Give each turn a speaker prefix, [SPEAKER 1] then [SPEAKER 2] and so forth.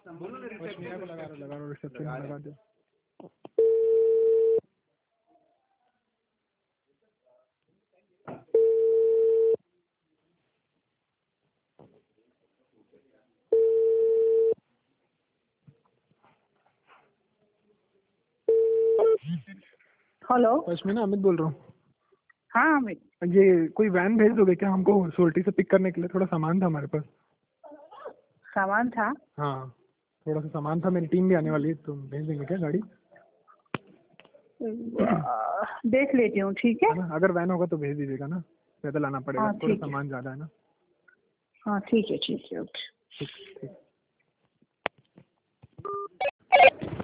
[SPEAKER 1] मीरा को लगा रहा रिसेप्शन में लगा दो।
[SPEAKER 2] हेलो
[SPEAKER 1] पश्मीना, अमित बोल रहा हूँ।
[SPEAKER 2] हाँ अमित,
[SPEAKER 1] ये कोई वैन भेज दोगे क्या हमको सोल्टी से पिक करने के लिए? थोड़ा सामान था हमारे पास।
[SPEAKER 2] सामान था?
[SPEAKER 1] हाँ, थोड़ा सा सामान था, मेरी टीम भी आने वाली है, तो भेज देंगे क्या गाड़ी?
[SPEAKER 2] देख लेती हूँ, ठीक है
[SPEAKER 1] ना, अगर वैन होगा तो भेज दीजिएगा ना, पैदल आना पड़ेगा।
[SPEAKER 2] हाँ
[SPEAKER 1] थोड़ा
[SPEAKER 2] ठीक है।
[SPEAKER 1] सामान ज़्यादा है ना।
[SPEAKER 2] हाँ ठीक है ओके।
[SPEAKER 1] ठीक ठीक।